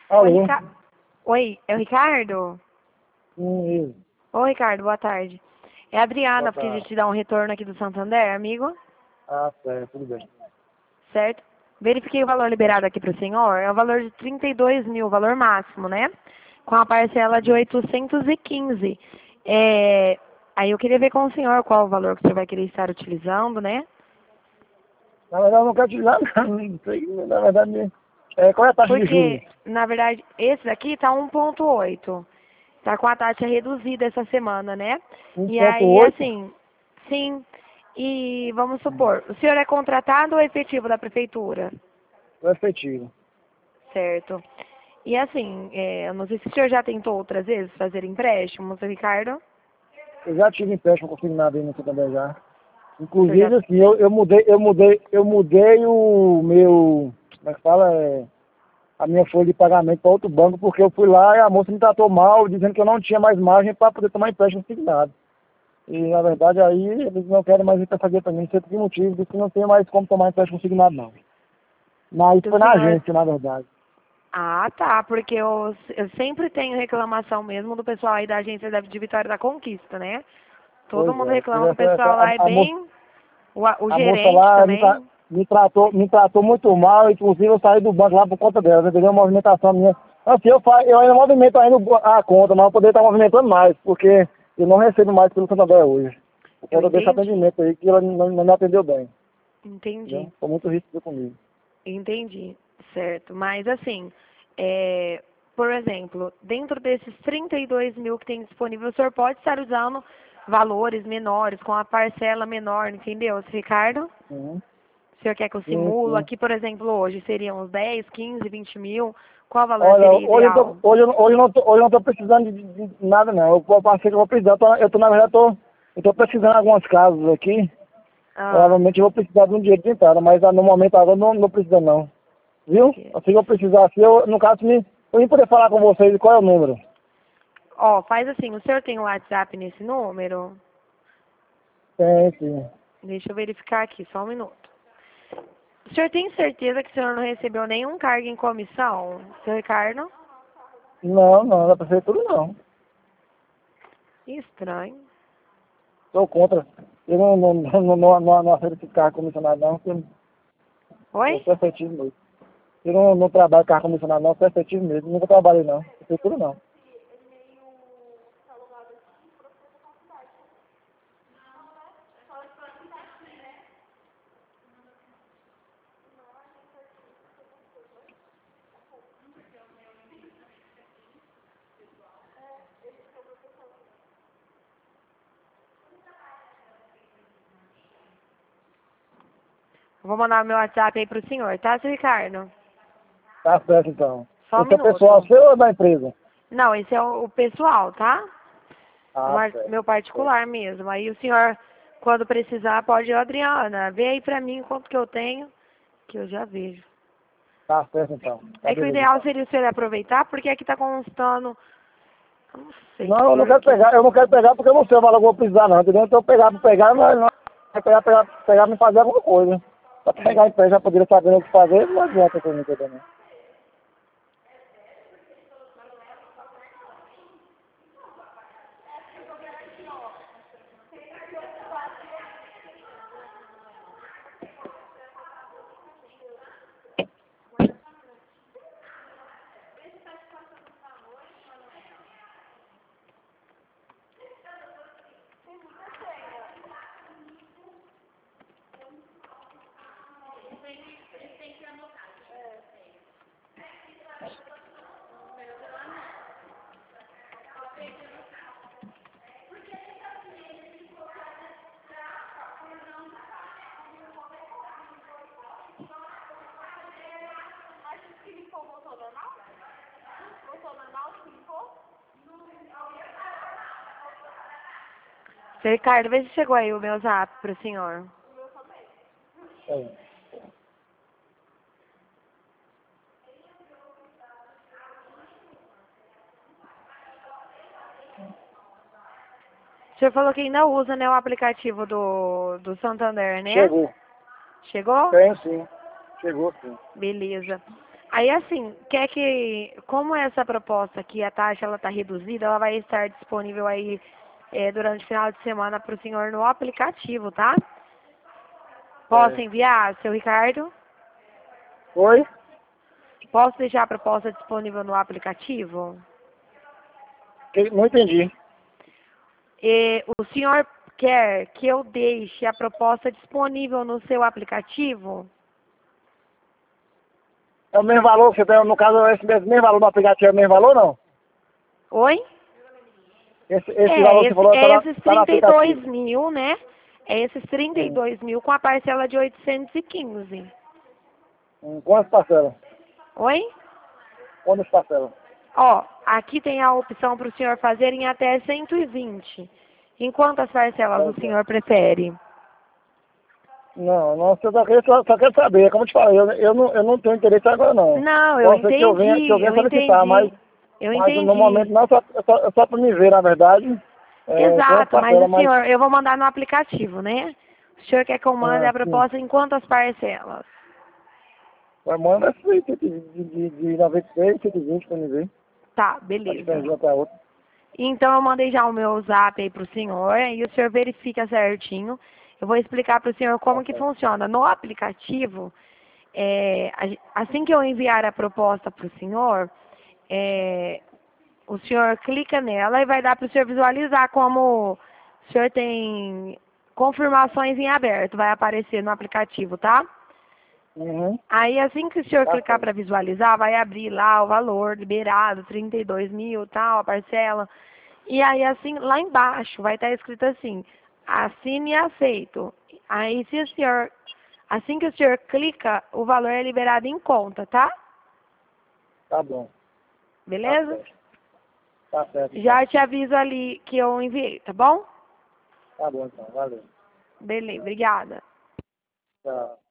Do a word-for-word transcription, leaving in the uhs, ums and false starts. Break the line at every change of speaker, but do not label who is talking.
Oi,
Alô?
Rica... Oi, é o Ricardo?
Hum, isso.
Oi, Ricardo, boa tarde. É a
Boa
Adriana, porque a
tarde.
gente dá um retorno aqui do Santander, amigo,
Ah, certo, tudo bem.
certo? Verifiquei o valor
Pode.
liberado aqui para o senhor, é o valor de trinta e dois mil, valor máximo, né? Com a parcela de oitocentos e quinze. É... Aí eu queria ver com o senhor qual o valor que o senhor vai querer estar utilizando, né?
Na verdade, eu não quero te dar nada. Não sei, na verdade, é, qual é a taxa de juros?
Porque, na verdade, esse daqui tá um ponto oito. Tá com a taxa reduzida essa semana, né? E aí,
um ponto oito?
assim, sim. E vamos supor, o senhor é contratado ou efetivo da prefeitura?
É efetivo.
Certo. E assim, é, eu não sei se o senhor já tentou outras vezes fazer empréstimos, Ricardo?
Eu já tive empréstimo consignado aí no Santander já.
O senhor já...
Inclusive, assim, eu, eu mudei, eu mudei, eu mudei o meu, como é que fala, é, a minha folha de pagamento para outro banco, porque eu fui lá e a moça me tratou mal, dizendo que eu não tinha mais margem para poder tomar empréstimo consignado. E, na verdade, aí eles não querem mais ir para fazer para mim, sei por que motivo, disse que não tem mais como tomar empréstimo consignado, não. Mas isso
Do
foi na
senhor...
agência, na verdade.
Ah, tá, porque eu, eu sempre tenho reclamação mesmo do pessoal aí da agência da- de Vitória da Conquista, né? Todo
Pois
mundo
é, pois
reclama que o
essa, essa,
pessoal lá é
a, a, moça,
bem... O, a- o
a moça
gerente
lá me, tra,
também.
me, tratou, me tratou muito mal, inclusive eu saí do banco lá por conta dela, entendeu? A movimentação minha. Assim, eu, fa, eu ainda movimento ainda a conta, mas eu poderia estar movimentando mais, porque eu não recebo mais pelo Santander hoje. Por
Eu
conta desse
entendi,
atendimento aí, que ela não, não me atendeu bem,
entendi,
entendeu? Foi muito rígido comigo.
entendi, certo. Mas assim, é, por exemplo, dentro desses trinta e dois mil que tem disponível, o senhor pode estar usando valores menores, com a parcela menor, entendeu, Ricardo?
Uhum.
O senhor quer que eu
Sim,
simulo?
sim.
Aqui, por exemplo, hoje seriam uns dez, quinze, vinte mil. Qual valor
Olha,
seria
hoje eu, tô,
ideal?
hoje, eu, hoje eu não tô, hoje eu não tô precisando de, de- de nada não. Eu vou- passei que eu vou precisar. Eu tô, eu tô, na verdade, tô, eu tô precisando de algumas casas aqui.
Ah,
Provavelmente eu vou precisar de um dinheiro de entrada, mas ah, no momento agora não, não precisa não. Viu?
que-
Assim que eu precisar, assim, eu, no caso, me, eu nem poder falar com vocês qual é o número.
Ó, faz assim, o senhor tem o WhatsApp nesse número?
Tem, sim.
Deixa eu verificar aqui, só um minuto. O senhor tem certeza que o senhor não recebeu nenhum cargo em comissão, seu Ricardo?
Não, não, da prefeitura não.
Estranho.
Sou contra. Eu não, não, não, não, não, não, não aceito esse carro comissionado não, porque eu
Oi?
sou efetivo mesmo. Eu não, não trabalho com carro comissionado não, sou efetivo mesmo. Nunca trabalhei não. Prefeitura não.
Eu vou mandar o meu WhatsApp aí pro senhor, tá, seu Ricardo?
Tá certo então.
Só um
Esse é o pessoal
minuto.
seu ou da empresa?
Não, esse é o o pessoal, tá? O
Ah,
mar-
certo.
meu
Certo.
particular mesmo. Aí o senhor, quando precisar, pode ir, Adriana, vê aí pra mim quanto que eu tenho, que eu já vejo.
Tá certo então. Tá
É que o
beleza
ideal
então.
seria o senhor aproveitar, porque aqui tá constando, eu não sei
Não, eu não
por
quero
quê.
pegar, eu não quero pegar porque eu não sei o valor que eu vou precisar não, entendeu? Então eu pegar pra pegar, mas não é pegar, pegar, pegar me fazer alguma coisa. Pra
Hum.
pegar em pé já poderia saber o que fazer, não adianta pra mim também.
Seu Ricardo, vê se chegou aí o meu zap pro senhor.
É.
O senhor falou que ainda usa, né, o aplicativo do, do Santander, né?
Chegou.
Chegou?
Tem sim. Chegou sim.
Beleza. Aí assim, quer que, como essa proposta aqui, a taxa ela está reduzida, ela vai estar disponível aí é, durante o final de semana para o senhor no aplicativo, tá? Posso
É.
enviar, seu Ricardo?
Oi?
Posso deixar a proposta disponível no aplicativo?
Que- Não entendi.
E o senhor quer que eu deixe a proposta disponível no seu aplicativo?
É o mesmo valor que você tem, no caso, esse mesmo, mesmo valor do aplicativo é o mesmo valor, não?
Oi?
Esse, esse
É,
valor que você
esse,
falou tá,
é
na,
esses
tá no
trinta e dois
aplicativo.
mil, né? É esses trinta e
Hum.
dois mil com a parcela de oitocentos e quinze.
Hum. Quantas parcelas?
Oi?
Quantas parcelas?
Ó, aqui tem a opção para o senhor fazer em até cento e vinte. Em quantas parcelas o
Pois é.
senhor prefere?
Não, não, eu só quero, só, só quero saber, como eu te falei, eu, eu, não, eu não tenho interesse agora não.
Não, eu
Pode ser que eu venha, que eu
entendi,
venha
eu
solicitar, mas,
entendi, eu
mas no momento
entendi.
não, só, é só, é só para me ver, na verdade, é, quantas
Exato, mas o
parcelas, mas,
senhor, eu vou mandar no aplicativo, né? O senhor quer que eu mande
ah,
a
sim,
proposta em quantas parcelas?
mas manda essa aí, de, de, de, de noventa e seis, cento e vinte para me ver,
Tá,
a diferença de
beleza.
uma para outra.
Então eu mandei já o meu zap aí pro senhor e o senhor verifica certinho. Eu vou explicar para o senhor
Tá
como que
certo.
funciona. No aplicativo, é, a- assim que eu enviar a proposta para o senhor, é, o senhor clica nela e vai dar para o senhor visualizar como o senhor tem confirmações em aberto, vai aparecer no aplicativo, tá?
Uhum,
Aí assim que o senhor
tá
clicar
certo.
para visualizar, vai abrir lá o valor liberado, trinta e dois mil, tal, a parcela. E aí assim, lá embaixo vai estar escrito assim, assine e aceito. Aí se o senhor, assim que o senhor clica, o valor é liberado em conta, tá?
Tá bom, tá
Beleza?
certo. Tá certo, então.
Já te aviso ali que eu enviei, tá bom?
Tá bom, então, valeu.
Beleza, obrigada.
Tchau.